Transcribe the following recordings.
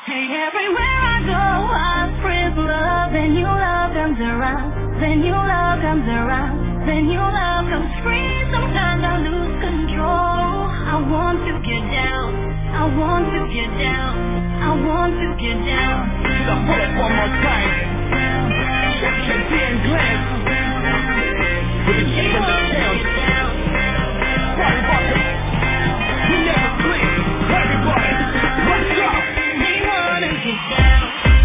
Hey, everywhere I go, I spread love. Then your love comes around. Then your love comes around. Then your love comes free. Sometimes I lose control. I want to get down. I want to get down. I want to get down. Should I put it one more time? Check D and Glenn. With the G and the sound. Party rockers. We never sleep. Everybody, let's go. They wanna get down.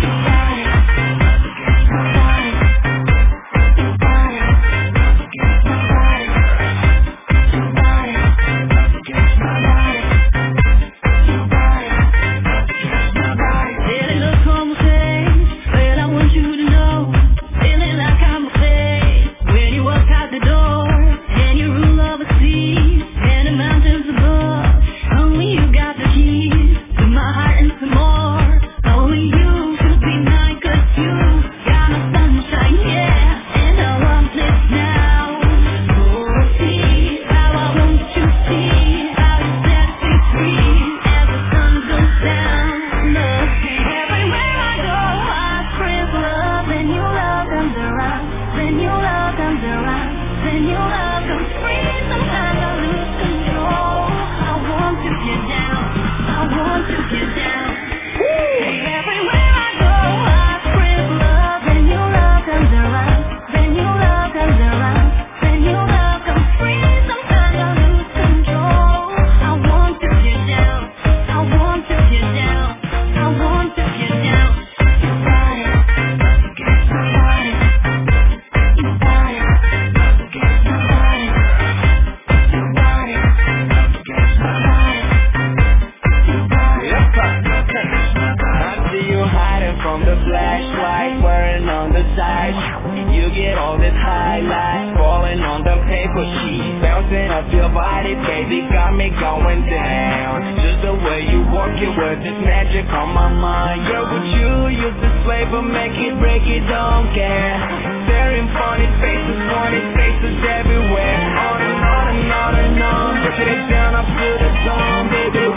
From the flashlight, wearing on the side. You get all this highlight, falling on the paper sheet, bouncing up your body, baby, got me going down. Just the way you walk it with this magic on my mind. Girl, with you, use this flavor, make it, break it, don't care. Staring funny faces everywhere. On and on and on and on, breaking it down up to the dawn, baby.